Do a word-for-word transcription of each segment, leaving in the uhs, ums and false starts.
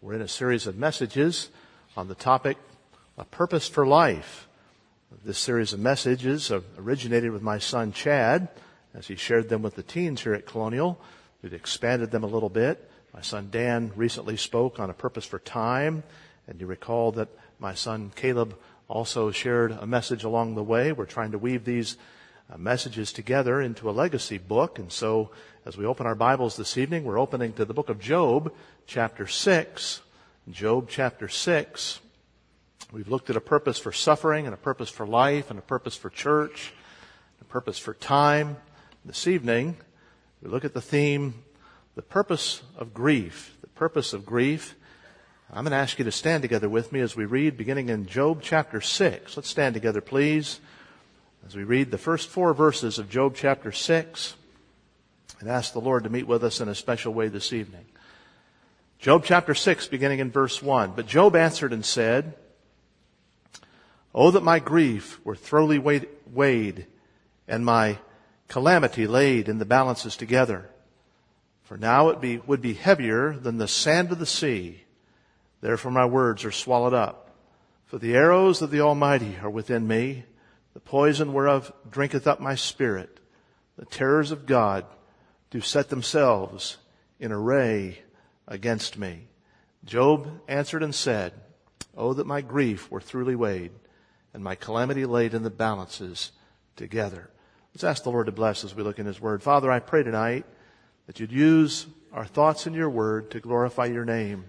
We're in a series of messages on the topic, A Purpose for Life. This series of messages originated with my son Chad as he shared them with the teens here at Colonial. We've expanded them a little bit. My son Dan recently spoke on A Purpose for Time, and you recall that my son Caleb also shared a message along the way. We're trying to weave these uh, messages together into a legacy book, and so as we open our Bibles this evening, we're opening to the book of Job, chapter six. Job chapter six. We've looked at a purpose for suffering and a purpose for life and a purpose for church, a purpose for time. This evening, we look at the theme, the purpose of grief. The purpose of grief. I'm going to ask you to stand together with me as we read, beginning in Job chapter six. Let's stand together, please, as we read the first four verses of Job chapter six and ask the Lord to meet with us in a special way this evening. Job chapter six, beginning in verse one. But Job answered and said, "Oh, that my grief were thoroughly weighed and my calamity laid in the balances together. For now it be, would be heavier than the sand of the sea. Therefore my words are swallowed up. For the arrows of the Almighty are within me. The poison whereof drinketh up my spirit. The terrors of God do set themselves in array against me." Job answered and said, "Oh, that my grief were thoroughly weighed and my calamity laid in the balances together." Let's ask the Lord to bless as we look in His Word. Father, I pray tonight that You'd use our thoughts in Your Word to glorify Your name.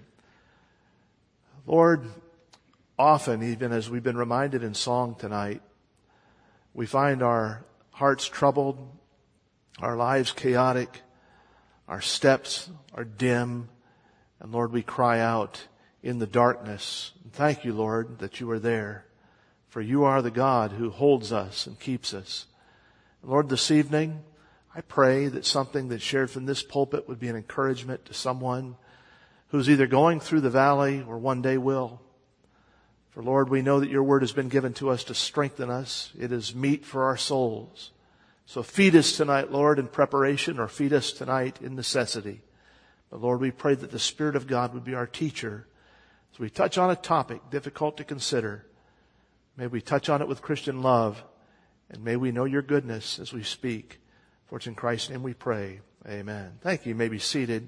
Lord, often, even as we've been reminded in song tonight, we find our hearts troubled, our lives chaotic, our steps are dim, and Lord, we cry out in the darkness. And thank You, Lord, that You are there, for You are the God who holds us and keeps us. And Lord, this evening, I pray that something that's shared from this pulpit would be an encouragement to someone who's either going through the valley or one day will. For Lord, we know that Your word has been given to us to strengthen us. It is meat for our souls. So feed us tonight, Lord, in preparation, or feed us tonight in necessity. But Lord, we pray that the Spirit of God would be our teacher as we touch on a topic difficult to consider. May we touch on it with Christian love, and may we know Your goodness as we speak. For it's in Christ's name we pray. Amen. Thank you. You may be seated.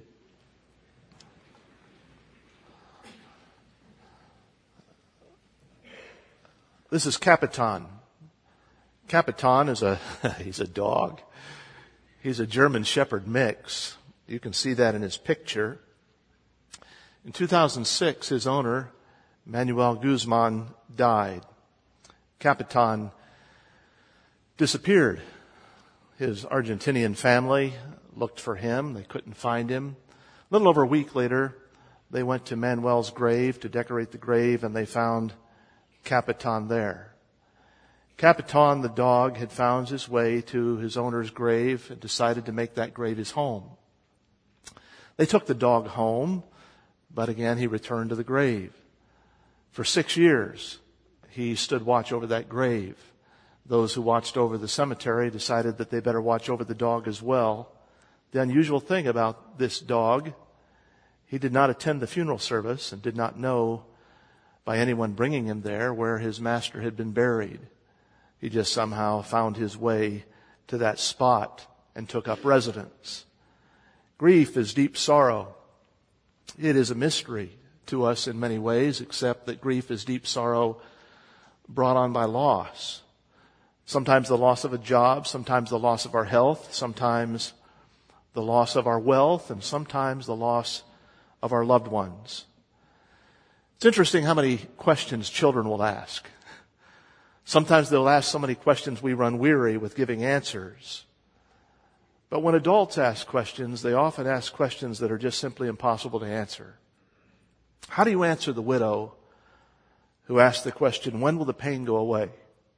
This is Capitan. Capitan is a, he's a dog. He's a German Shepherd mix. You can see that in his picture. In two thousand six, his owner, Manuel Guzman, died. Capitan disappeared. His Argentinian family looked for him. They couldn't find him. A little over a week later, they went to Manuel's grave to decorate the grave, and they found Capitan there. Capitan, the dog, had found his way to his owner's grave and decided to make that grave his home. They took the dog home, but again he returned to the grave. For six years, he stood watch over that grave. Those who watched over the cemetery decided that they better watch over the dog as well. The unusual thing about this dog, he did not attend the funeral service and did not know by anyone bringing him there where his master had been buried. He just somehow found his way to that spot and took up residence. Grief is deep sorrow. It is a mystery to us in many ways, except that grief is deep sorrow brought on by loss. Sometimes the loss of a job, sometimes the loss of our health, sometimes the loss of our wealth, and sometimes the loss of our loved ones. It's interesting how many questions children will ask. Sometimes they'll ask so many questions we run weary with giving answers. But when adults ask questions, they often ask questions that are just simply impossible to answer. How do you answer the widow who asks the question, when will the pain go away?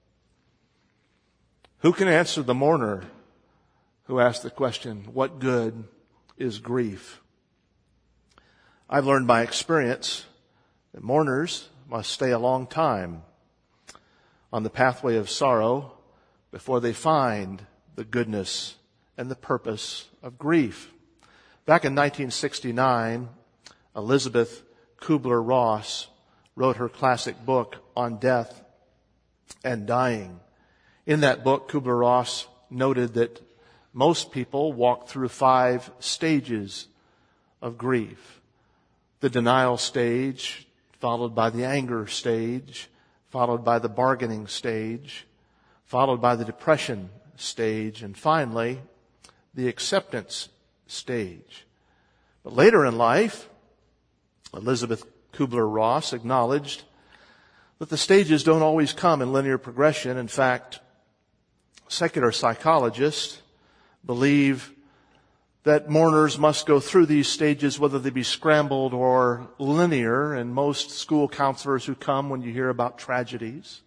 Who can answer the mourner who asks the question, what good is grief? I've learned by experience that mourners must stay a long time on the pathway of sorrow before they find the goodness and the purpose of grief. Back in nineteen sixty-nine, Elizabeth Kubler-Ross wrote her classic book on death and dying. In that book, Kubler-Ross noted that most people walk through five stages of grief. The denial stage, followed by the anger stage, followed by the bargaining stage, followed by the depression stage, and finally, the acceptance stage. But later in life, Elizabeth Kubler-Ross acknowledged that the stages don't always come in linear progression. In fact, secular psychologists believe that mourners must go through these stages, whether they be scrambled or linear, and most school counselors who come when you hear about tragedies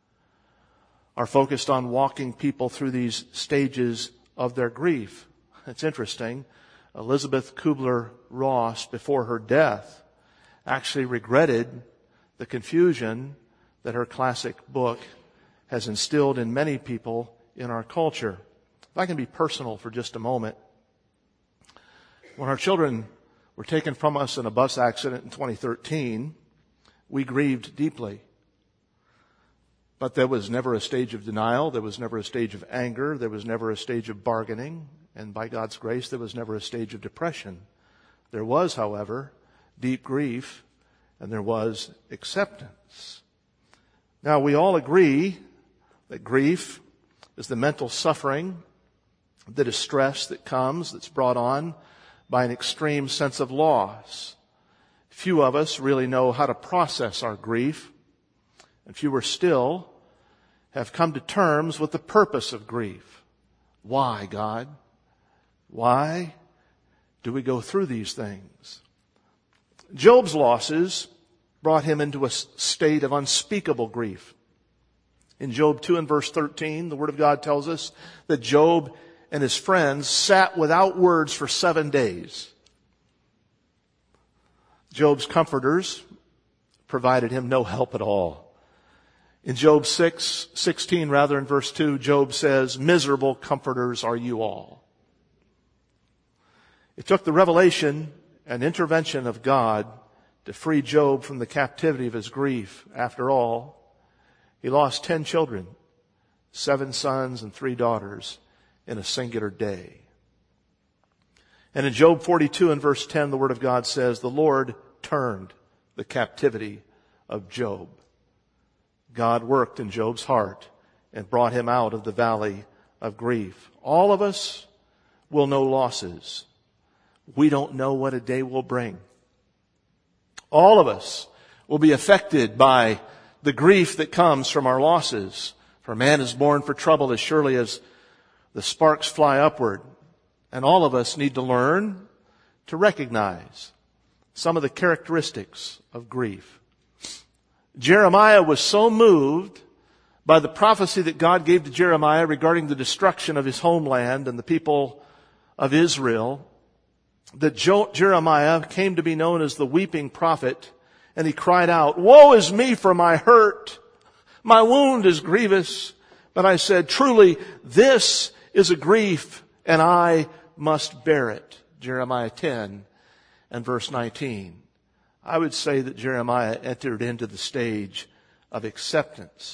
are focused on walking people through these stages of their grief. It's interesting. Elizabeth Kubler-Ross, before her death, actually regretted the confusion that her classic book has instilled in many people in our culture. If I can be personal for just a moment. When our children were taken from us in a bus accident in twenty thirteen, we grieved deeply. But there was never a stage of denial. There was never a stage of anger. There was never a stage of bargaining. And by God's grace, there was never a stage of depression. There was, however, deep grief, and there was acceptance. Now, we all agree that grief is the mental suffering, the distress that comes, that's brought on by an extreme sense of loss. Few of us really know how to process our grief, and fewer still have come to terms with the purpose of grief. Why, God? Why do we go through these things? Job's losses brought him into a state of unspeakable grief. In Job two and verse thirteen, the Word of God tells us that Job and his friends sat without words for seven days. Job's comforters provided him no help at all. In Job six, sixteen, rather, in verse two, Job says, "Miserable comforters are you all." It took the revelation and intervention of God to free Job from the captivity of his grief. After all, he lost ten children, seven sons and three daughters in a singular day. And in Job forty-two and verse ten, the Word of God says, "The Lord turned the captivity of Job." God worked in Job's heart and brought him out of the valley of grief. All of us will know losses. We don't know what a day will bring. All of us will be affected by the grief that comes from our losses. For man is born for trouble as surely as the sparks fly upward. And all of us need to learn to recognize some of the characteristics of grief. Jeremiah was so moved by the prophecy that God gave to Jeremiah regarding the destruction of his homeland and the people of Israel that Jeremiah came to be known as the weeping prophet, and he cried out, "Woe is me for my hurt! My wound is grievous." But I said, "Truly, this is a grief, and I must bear it." Jeremiah ten and verse nineteen. I would say that Jeremiah entered into the stage of acceptance.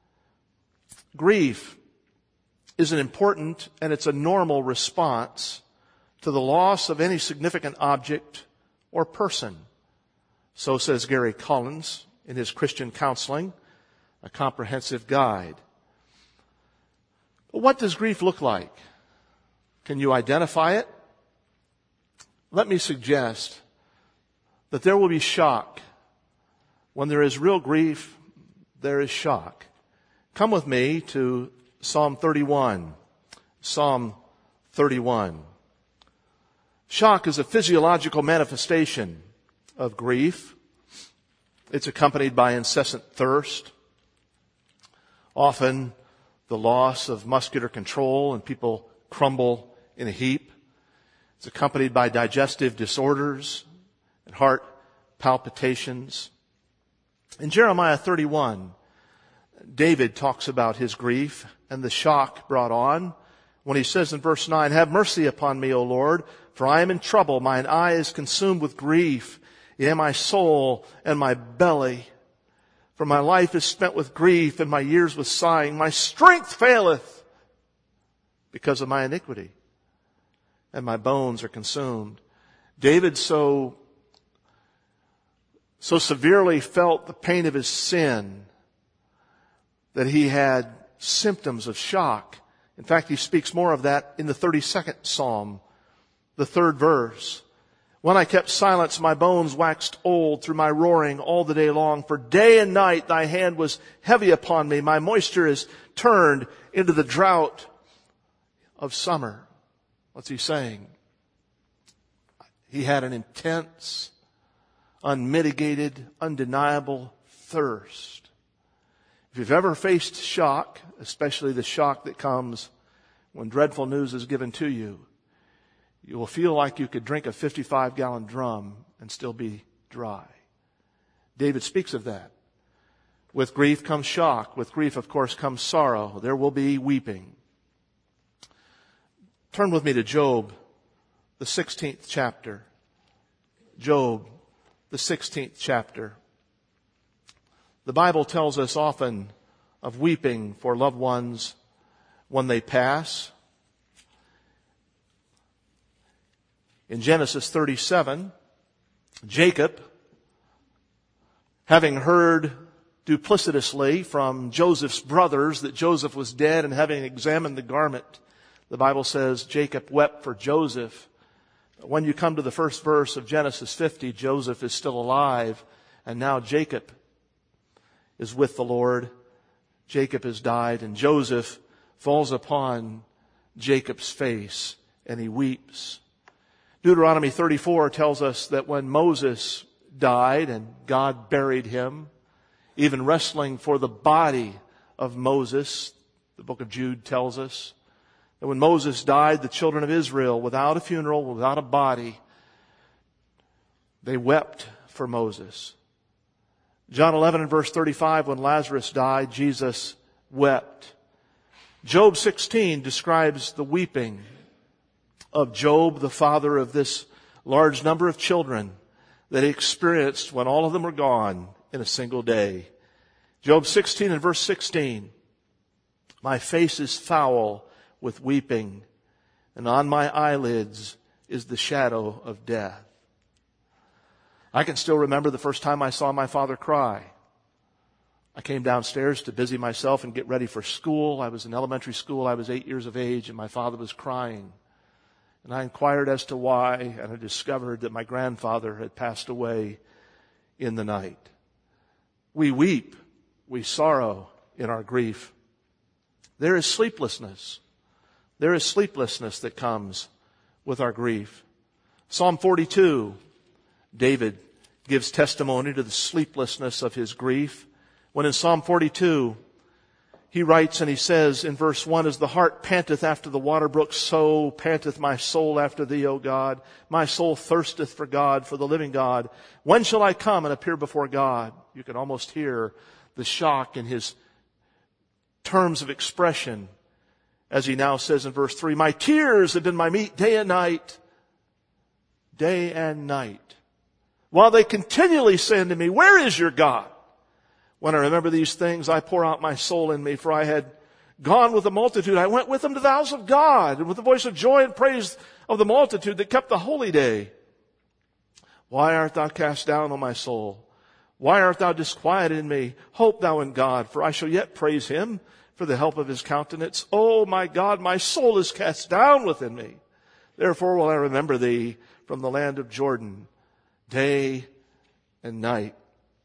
Grief is an important and it's a normal response to the loss of any significant object or person. So says Gary Collins in his Christian Counseling, a comprehensive guide. But what does grief look like? Can you identify it? Let me suggest that there will be shock. When there is real grief, there is shock. Come with me to Psalm thirty-one. Psalm thirty-one. Shock is a physiological manifestation of grief. It's accompanied by incessant thirst, often the loss of muscular control, and people crumble in a heap. It's accompanied by digestive disorders and heart palpitations. In Jeremiah thirty-one, David talks about his grief and the shock brought on when he says in verse nine, "Have mercy upon me, O Lord, for I am in trouble. Mine eye is consumed with grief. Yea, my soul and my belly. For my life is spent with grief, and my years with sighing. My strength faileth because of my iniquity, and my bones are consumed. David so, so severely felt the pain of his sin that he had symptoms of shock. In fact, he speaks more of that in the thirty-second Psalm, the third verse. When I kept silence, my bones waxed old through my roaring all the day long. For day and night thy hand was heavy upon me. My moisture is turned into the drought of summer. What's he saying? He had an intense, unmitigated, undeniable thirst. If you've ever faced shock, especially the shock that comes when dreadful news is given to you, you will feel like you could drink a fifty-five gallon drum and still be dry. David speaks of that. With grief comes shock. With grief, of course, comes sorrow. There will be weeping. Turn with me to Job, the sixteenth chapter. Job, the sixteenth chapter. The Bible tells us often of weeping for loved ones when they pass. In Genesis thirty-seven, Jacob, having heard duplicitously from Joseph's brothers that Joseph was dead, and having examined the garment, the Bible says Jacob wept for Joseph. But when you come to the first verse of Genesis fifty, Joseph is still alive, and now Jacob is with the Lord. Jacob has died, and Joseph falls upon Jacob's face, and he weeps. Deuteronomy thirty-four tells us that when Moses died and God buried him, even wrestling for the body of Moses, the book of Jude tells us, that when Moses died, the children of Israel, without a funeral, without a body, they wept for Moses. John eleven and verse thirty-five, when Lazarus died, Jesus wept. Job sixteen describes the weeping of Job, the father of this large number of children that he experienced when all of them were gone in a single day. Job sixteen and verse sixteen, my face is foul with weeping, and on my eyelids is the shadow of death. I can still remember the first time I saw my father cry. I came downstairs to busy myself and get ready for school. I was in elementary school. I was eight years of age, and my father was crying. And I inquired as to why, and I discovered that my grandfather had passed away in the night. We weep, we sorrow in our grief. There is sleeplessness. There is sleeplessness that comes with our grief. Psalm forty-two, David gives testimony to the sleeplessness of his grief. When in Psalm forty-two, he writes and he says in verse one, as the hart panteth after the water brook, so panteth my soul after thee, O God. My soul thirsteth for God, for the living God. When shall I come and appear before God? You can almost hear the shock in his terms of expression as he now says in verse three, my tears have been my meat day and night, day and night, while they continually say unto me, where is your God? When I remember these things, I pour out my soul in me, for I had gone with the multitude. I went with them to the house of God, and with the voice of joy and praise of the multitude that kept the holy day. Why art thou cast down, O my soul? Why art thou disquieted in me? Hope thou in God, for I shall yet praise him for the help of his countenance. O my God, my soul is cast down within me. Therefore will I remember thee from the land of Jordan, day and night.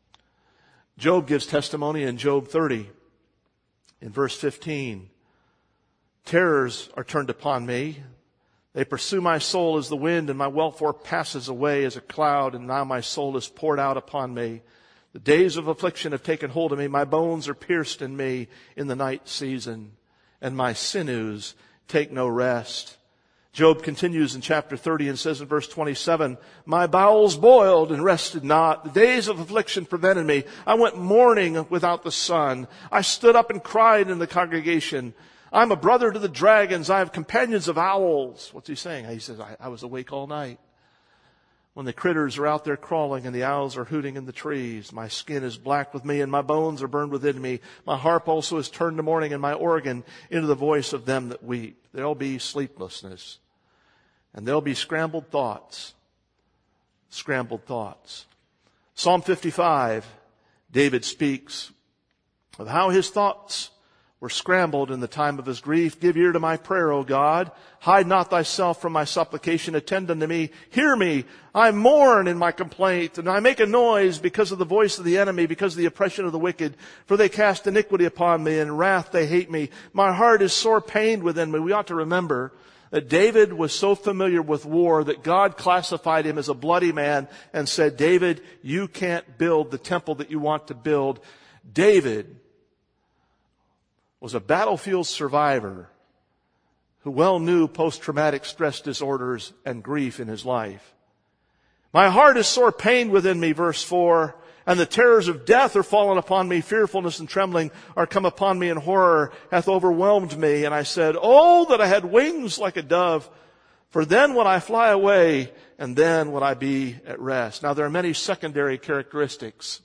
Job gives testimony in Job thirty, in verse fifteen. Terrors are turned upon me. They pursue my soul as the wind, and my welfare passes away as a cloud, and now my soul is poured out upon me. The days of affliction have taken hold of me. My bones are pierced in me in the night season, and my sinews take no rest. Job continues in chapter thirty and says in verse twenty-seven, my bowels boiled and rested not. The days of affliction prevented me. I went mourning without the sun. I stood up and cried in the congregation. I'm a brother to the dragons. I have companions of owls. What's he saying? He says, I, I was awake all night. When the critters are out there crawling and the owls are hooting in the trees, my skin is black with me and my bones are burned within me. My harp also is turned to mourning and my organ into the voice of them that weep. There'll be sleeplessness and there'll be scrambled thoughts. Scrambled thoughts. Psalm fifty-five, David speaks of how his thoughts were scrambled in the time of his grief. Give ear to my prayer, O God. Hide not thyself from my supplication. Attend unto me. Hear me. I mourn in my complaint, and I make a noise because of the voice of the enemy, because of the oppression of the wicked. For they cast iniquity upon me, and in wrath they hate me. My heart is sore pained within me. We ought to remember that David was so familiar with war that God classified him as a bloody man and said, David, you can't build the temple that you want to build. David was a battlefield survivor who well knew post-traumatic stress disorders and grief in his life. My heart is sore pained within me, verse four, and the terrors of death are fallen upon me. Fearfulness and trembling are come upon me, and horror hath overwhelmed me. And I said, oh, that I had wings like a dove, for then would I fly away, and then would I be at rest. Now, there are many secondary characteristics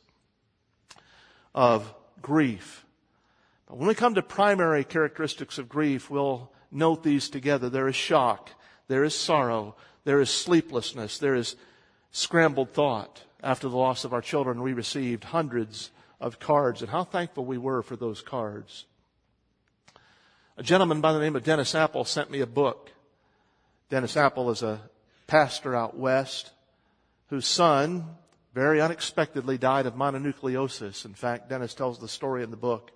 of grief. But when we come to primary characteristics of grief, we'll note these together. There is shock, there is sorrow, there is sleeplessness, there is scrambled thought. After the loss of our children, we received hundreds of cards, and how thankful we were for those cards. A gentleman by the name of Dennis Apple sent me a book. Dennis Apple is a pastor out west whose son very unexpectedly died of mononucleosis. In fact, Dennis tells the story in the book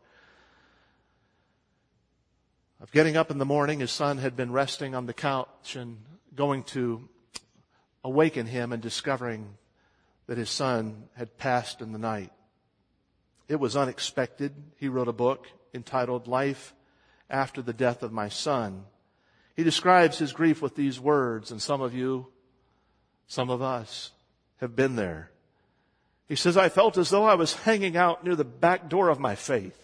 of getting up in the morning. His son had been resting on the couch and going to awaken him and discovering that his son had passed in the night. It was unexpected. He wrote a book entitled Life After the Death of My Son. He describes his grief with these words, and some of you, some of us, have been there. He says, I felt as though I was hanging out near the back door of my faith.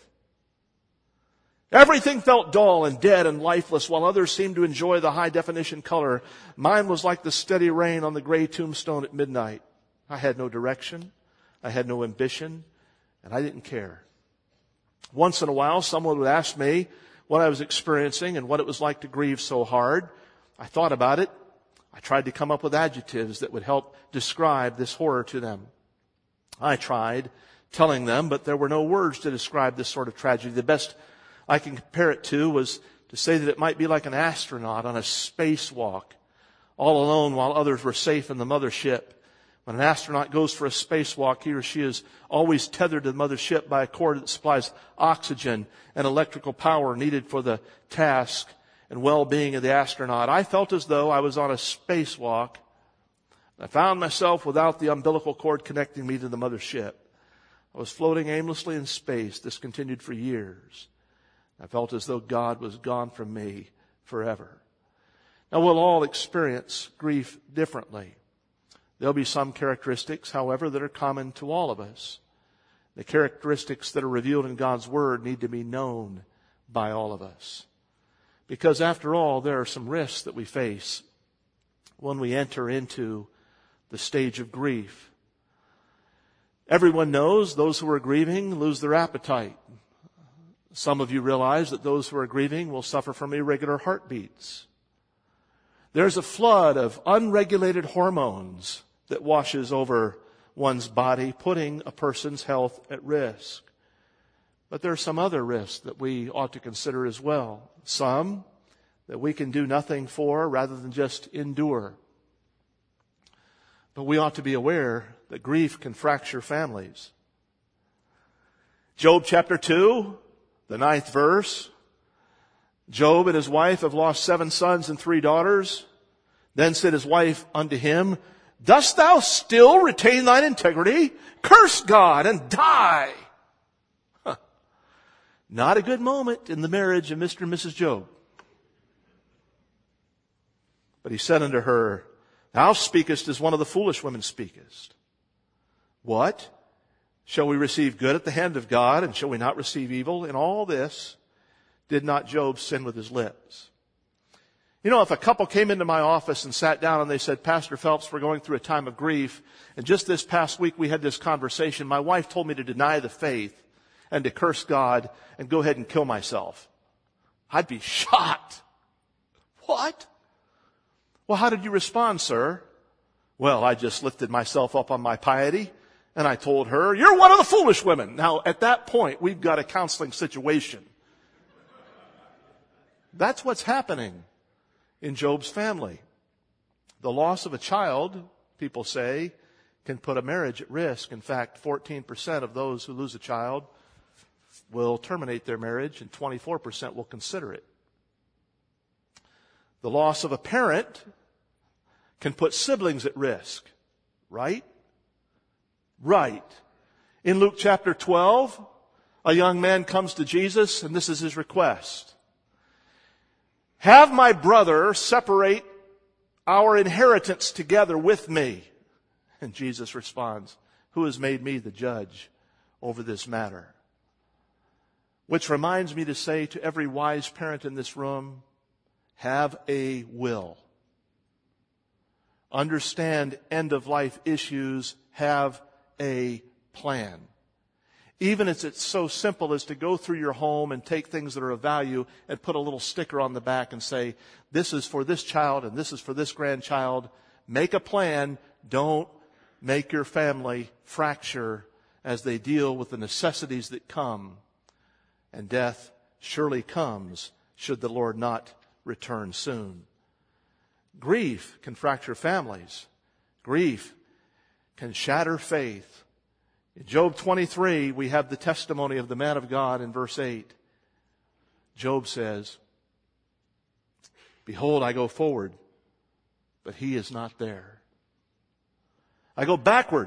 Everything felt dull and dead and lifeless, while others seemed to enjoy the high-definition color. Mine was like the steady rain on the gray tombstone at midnight. I had no direction, I had no ambition, and I didn't care. Once in a while, someone would ask me what I was experiencing and what it was like to grieve so hard. I thought about it. I tried to come up with adjectives that would help describe this horror to them. I tried telling them, but there were no words to describe this sort of tragedy. The best I can compare it to was to say that it might be like an astronaut on a spacewalk, all alone while others were safe in the mothership. When an astronaut goes for a spacewalk, he or she is always tethered to the mothership by a cord that supplies oxygen and electrical power needed for the task and well-being of the astronaut. I felt as though I was on a spacewalk. I found myself without the umbilical cord connecting me to the mothership. I was floating aimlessly in space. This continued for years. I felt as though God was gone from me forever. Now, we'll all experience grief differently. There'll be some characteristics, however, that are common to all of us. The characteristics that are revealed in God's Word need to be known by all of us. Because after all, there are some risks that we face when we enter into the stage of grief. Everyone knows those who are grieving lose their appetite. Some of you realize that those who are grieving will suffer from irregular heartbeats. There's a flood of unregulated hormones that washes over one's body, putting a person's health at risk. But there are some other risks that we ought to consider as well. Some that we can do nothing for rather than just endure. But we ought to be aware that grief can fracture families. Job chapter two, the ninth verse. Job and his wife have lost seven sons and three daughters. Then said his wife unto him, Dost thou still retain thine integrity? Curse God and die. Huh. Not a good moment in the marriage of Mister and Missus Job. But he said unto her, Thou speakest as one of the foolish women speakest. What? Shall we receive good at the hand of God, and shall we not receive evil? In all this did not Job sin with his lips. You know, if a couple came into my office and sat down and they said, Pastor Phelps, we're going through a time of grief, and just this past week we had this conversation, my wife told me to deny the faith and to curse God and go ahead and kill myself, I'd be shocked. What? Well, how did you respond, sir? Well, I just lifted myself up on my piety, and I told her, you're one of the foolish women. Now, at that point, we've got a counseling situation. That's what's happening in Job's family. The loss of a child, people say, can put a marriage at risk. In fact, fourteen percent of those who lose a child will terminate their marriage, and twenty-four percent will consider it. The loss of a parent can put siblings at risk. Right? Right. In Luke chapter twelve, a young man comes to Jesus, and this is his request. Have my brother separate our inheritance together with me. And Jesus responds, who has made me the judge over this matter? Which reminds me to say to every wise parent in this room, have a will. Understand end-of-life issues. Have a plan. Even if it's so simple as to go through your home and take things that are of value and put a little sticker on the back and say, this is for this child and this is for this grandchild. Make a plan. Don't make your family fracture as they deal with the necessities that come. And death surely comes should the Lord not return soon. Grief can fracture families. Grief can shatter faith. In Job twenty-three, we have the testimony of the man of God in verse eight. Job says, behold, I go forward, but he is not there. I go backward.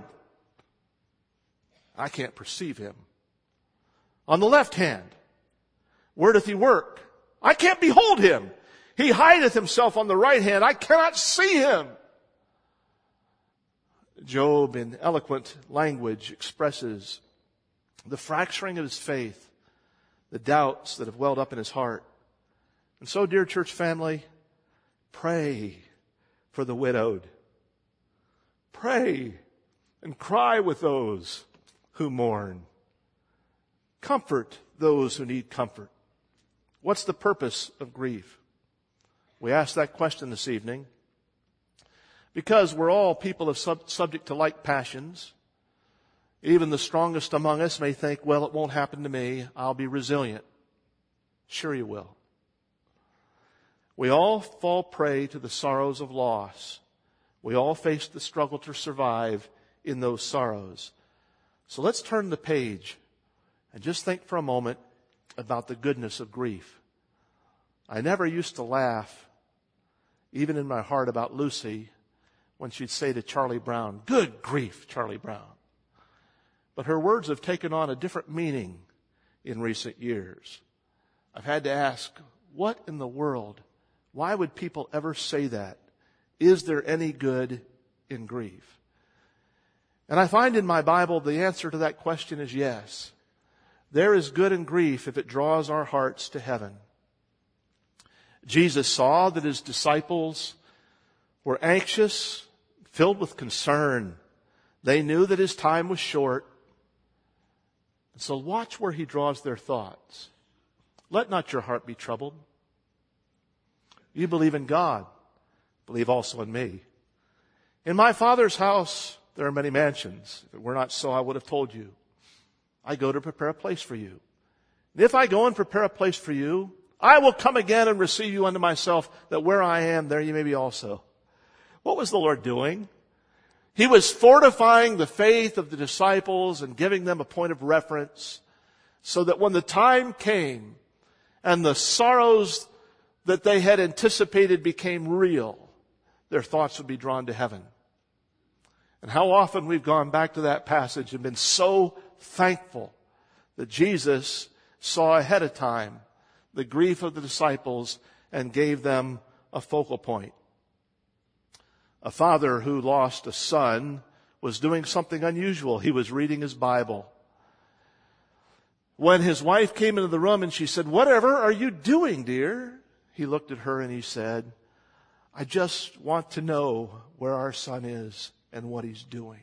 I can't perceive him. On the left hand, where doth he work? I can't behold him. He hideth himself on the right hand. I cannot see him. Job, in eloquent language, expresses the fracturing of his faith, the doubts that have welled up in his heart. And so, dear church family, pray for the widowed. Pray and cry with those who mourn. Comfort those who need comfort. What's the purpose of grief? We asked that question this evening because we're all people of sub- subject to like passions. Even the strongest among us may think, well, it won't happen to me. I'll be resilient. Sure you will. We all fall prey to the sorrows of loss. We all face the struggle to survive in those sorrows. So let's turn the page and just think for a moment about the goodness of grief. I never used to laugh, even in my heart, about Lucy when she'd say to Charlie Brown, good grief, Charlie Brown. But her words have taken on a different meaning in recent years. I've had to ask, what in the world? Why would people ever say that? Is there any good in grief? And I find in my Bible the answer to that question is yes. There is good in grief if it draws our hearts to heaven. Jesus saw that his disciples were anxious, filled with concern. They knew that his time was short. And so watch where he draws their thoughts. Let not your heart be troubled. You believe in God. Believe also in me. In my Father's house there are many mansions. If it were not so, I would have told you. I go to prepare a place for you. And if I go and prepare a place for you, I will come again and receive you unto myself, that where I am, there you may be also. What was the Lord doing? He was fortifying the faith of the disciples and giving them a point of reference so that when the time came and the sorrows that they had anticipated became real, their thoughts would be drawn to heaven. And how often we've gone back to that passage and been so thankful that Jesus saw ahead of time the grief of the disciples and gave them a focal point. A father who lost a son was doing something unusual. He was reading his Bible. When his wife came into the room and she said, "Whatever are you doing, dear?" He looked at her and he said, I just want to know where our son is and what he's doing.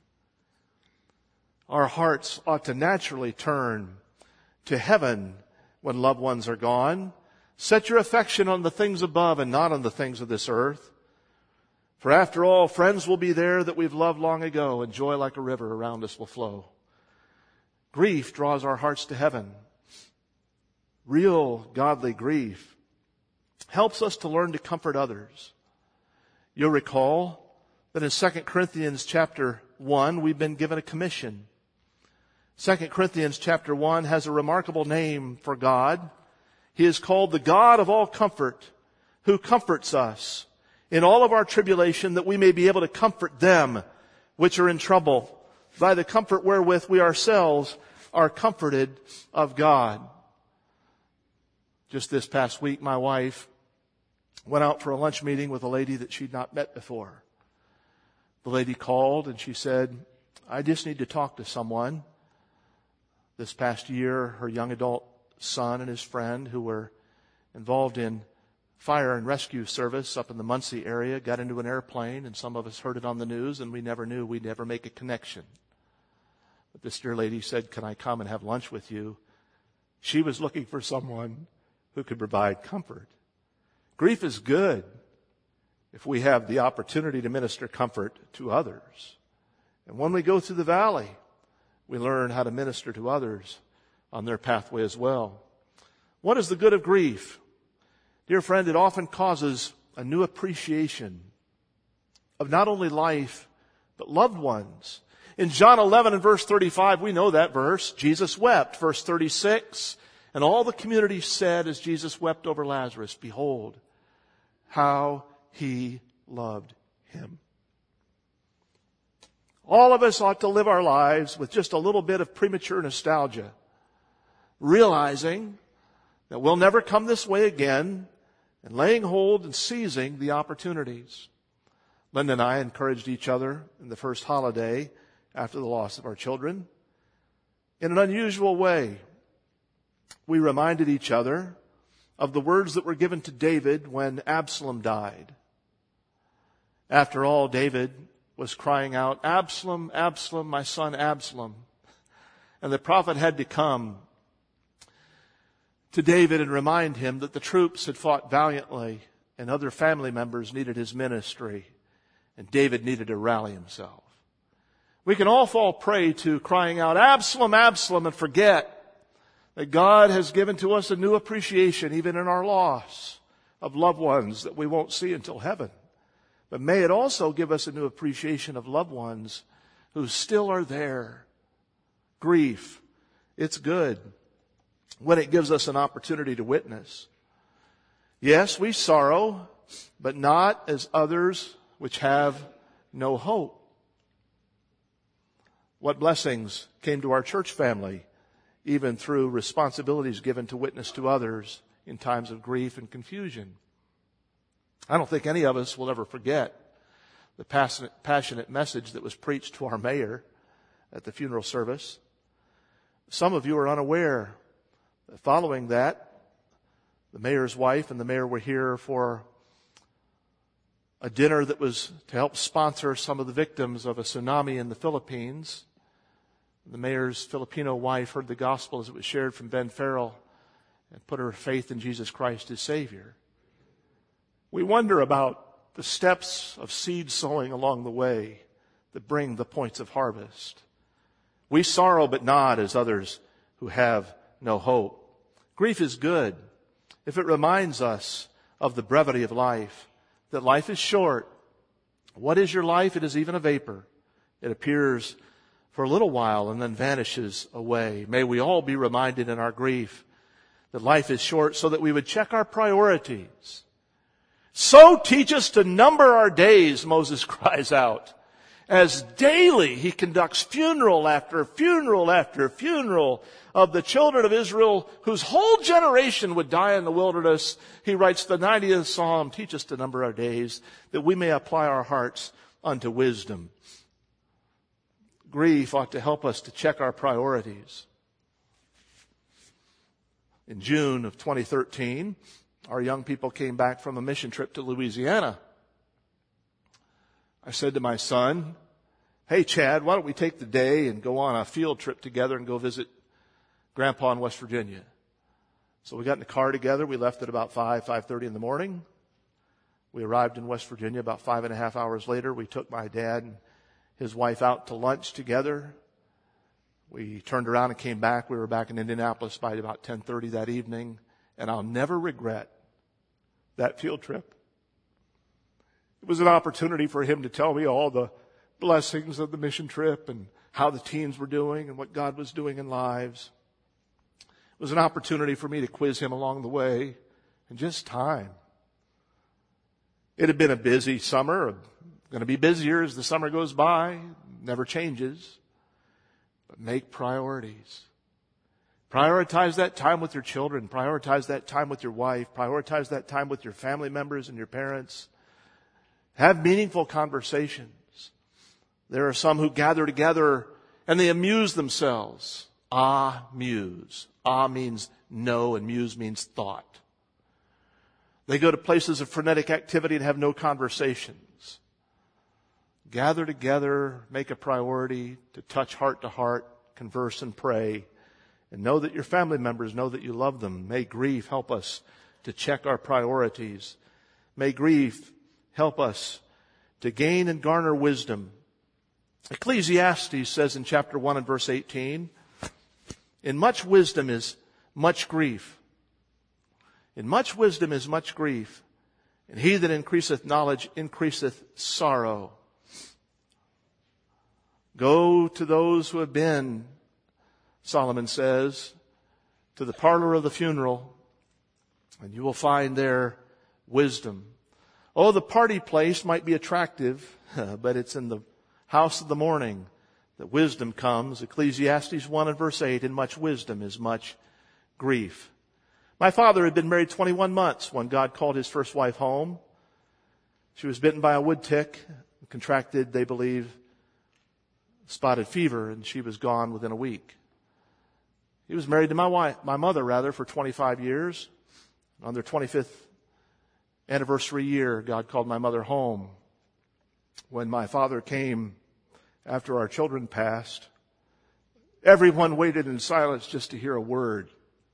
Our hearts ought to naturally turn to heaven when loved ones are gone. Set your affection on the things above and not on the things of this earth. For after all, friends will be there that we've loved long ago, and joy like a river around us will flow. Grief draws our hearts to heaven. Real godly grief helps us to learn to comfort others. You'll recall that in Second Corinthians chapter one, we've been given a commission. Second Corinthians chapter one has a remarkable name for God. He is called the God of all comfort, who comforts us in all of our tribulation, that we may be able to comfort them which are in trouble by the comfort wherewith we ourselves are comforted of God. Just this past week, my wife went out for a lunch meeting with a lady that she'd not met before. The lady called and she said, I just need to talk to someone. This past year, her young adult son and his friend, who were involved in fire and rescue service up in the Muncie area, got into an airplane, and some of us heard it on the news, and we never knew we'd ever make a connection. But this dear lady said, can I come and have lunch with you? She was looking for someone who could provide comfort. Grief is good if we have the opportunity to minister comfort to others. And when we go through the valley, we learn how to minister to others on their pathway as well. What is the good of grief? Dear friend, it often causes a new appreciation of not only life, but loved ones. In John eleven and verse thirty-five, we know that verse. Jesus wept. Verse thirty-six, and all the community said as Jesus wept over Lazarus, behold, how he loved him. All of us ought to live our lives with just a little bit of premature nostalgia, realizing that we'll never come this way again, and laying hold and seizing the opportunities. Linda and I encouraged each other in the first holiday after the loss of our children. In an unusual way, we reminded each other of the words that were given to David when Absalom died. After all, David was crying out, Absalom, Absalom, my son Absalom. And the prophet had to come to David and remind him that the troops had fought valiantly and other family members needed his ministry, and David needed to rally himself. We can all fall prey to crying out, Absalom, Absalom, and forget that God has given to us a new appreciation, even in our loss of loved ones that we won't see until heaven. But may it also give us a new appreciation of loved ones who still are there. Grief, it's good when it gives us an opportunity to witness. Yes, we sorrow, but not as others which have no hope. What blessings came to our church family, even through responsibilities given to witness to others in times of grief and confusion. I don't think any of us will ever forget the passionate, passionate message that was preached to our mayor at the funeral service. Some of you are unaware that following that, the mayor's wife and the mayor were here for a dinner that was to help sponsor some of the victims of a tsunami in the Philippines. The mayor's Filipino wife heard the gospel as it was shared from Ben Farrell and put her faith in Jesus Christ as Savior. We wonder about the steps of seed sowing along the way that bring the points of harvest. We sorrow but not as others who have no hope. Grief is good if it reminds us of the brevity of life, that life is short. What is your life? It is even a vapor. It appears for a little while and then vanishes away. May we all be reminded in our grief that life is short, so that we would check our priorities. So teach us to number our days, Moses cries out, as daily he conducts funeral after funeral after funeral of the children of Israel, whose whole generation would die in the wilderness. He writes the ninetieth Psalm, teach us to number our days, that we may apply our hearts unto wisdom. Grief ought to help us to check our priorities. In June of twenty thirteen, our young people came back from a mission trip to Louisiana. I said to my son, "Hey, Chad, why don't we take the day and go on a field trip together and go visit Grandpa in West Virginia?" So we got in the car together. We left at about five, five thirty in the morning. We arrived in West Virginia about five and a half hours later. We took my dad and his wife out to lunch together. We turned around and came back. We were back in Indianapolis by about ten thirty that evening. And I'll never regret that field trip. It was an opportunity for him to tell me all the blessings of the mission trip and how the teens were doing and what God was doing in lives. It was an opportunity for me to quiz him along the way, and just time. It had been a busy summer, going to be busier as the summer goes by, never changes. But make priorities. Prioritize that time with your children. Prioritize that time with your wife. Prioritize that time with your family members and your parents. Have meaningful conversations. There are some who gather together and they amuse themselves. Ah, muse. Ah means know and muse means thought. They go to places of frenetic activity and have no conversations. Gather together, make a priority to touch heart to heart, converse and pray, and know that your family members know that you love them. May grief help us to check our priorities. May grief help us to gain and garner wisdom. Ecclesiastes says in chapter one and verse eighteen, "In much wisdom is much grief. In much wisdom is much grief, and he that increaseth knowledge increaseth sorrow." Go to those who have been, Solomon says, to the parlor of the funeral, and you will find there wisdom. Oh, the party place might be attractive, but it's in the house of the mourning that wisdom comes. Ecclesiastes one and verse eight, "In much wisdom is much grief." My father had been married twenty-one months when God called his first wife home. She was bitten by a wood tick, contracted, they believe, spotted fever, and she was gone within a week. He was married to my wife, my mother rather, for twenty-five years. On their twenty-fifth anniversary year, God called my mother home. When my father came after our children passed, everyone waited in silence just to hear a word.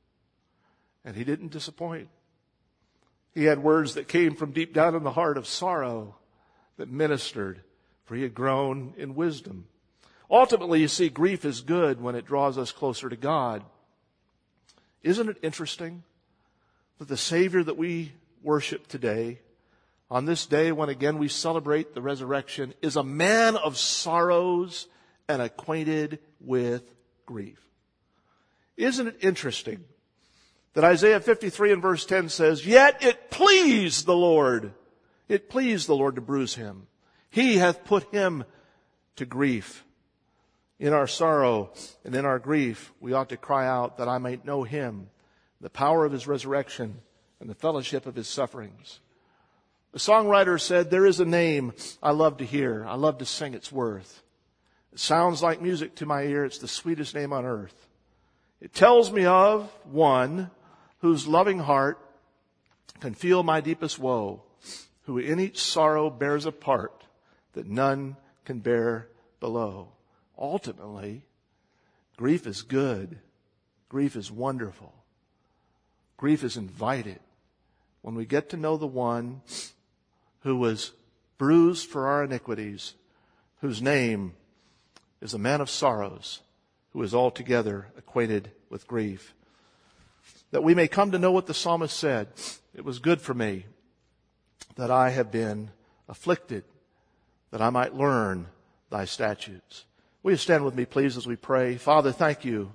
And he didn't disappoint. He had words that came from deep down in the heart of sorrow that ministered, for he had grown in wisdom. Ultimately, you see, grief is good when it draws us closer to God. Isn't it interesting that the Savior that we worship today, on this day when again we celebrate the resurrection, is a man of sorrows and acquainted with grief? Isn't it interesting that Isaiah fifty-three and verse ten says, "Yet it pleased the Lord, it pleased the Lord to bruise him. He hath put him to grief." In our sorrow and in our grief, we ought to cry out that I might know him, the power of his resurrection, and the fellowship of his sufferings. The songwriter said, "There is a name I love to hear. I love to sing its worth. It sounds like music to my ear. It's the sweetest name on earth. It tells me of one whose loving heart can feel my deepest woe, who in each sorrow bears a part that none can bear below." Ultimately, grief is good. Grief is wonderful. Grief is invited. When we get to know the one who was bruised for our iniquities, whose name is a man of sorrows, who is altogether acquainted with grief, that we may come to know what the psalmist said. "It was good for me that I have been afflicted, that I might learn thy statutes." Will you stand with me, please, as we pray? Father, thank you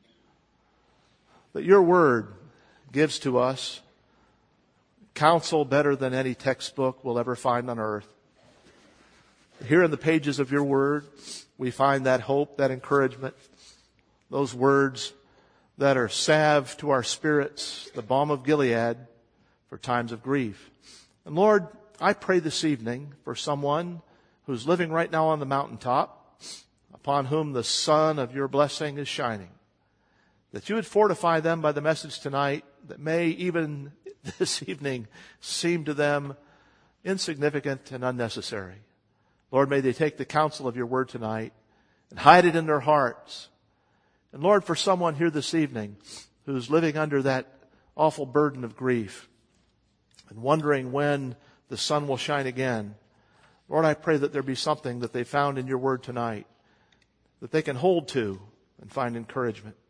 that your word gives to us counsel better than any textbook we'll ever find on earth. Here in the pages of your word, we find that hope, that encouragement, those words that are salve to our spirits, the balm of Gilead for times of grief. And Lord, I pray this evening for someone who's living right now on the mountaintop, upon whom the sun of your blessing is shining, that you would fortify them by the message tonight, that may even this evening seem to them insignificant and unnecessary. Lord, may they take the counsel of your word tonight and hide it in their hearts. And Lord, for someone here this evening who's living under that awful burden of grief and wondering when the sun will shine again, Lord, I pray that there be something that they found in your word tonight that they can hold to and find encouragement.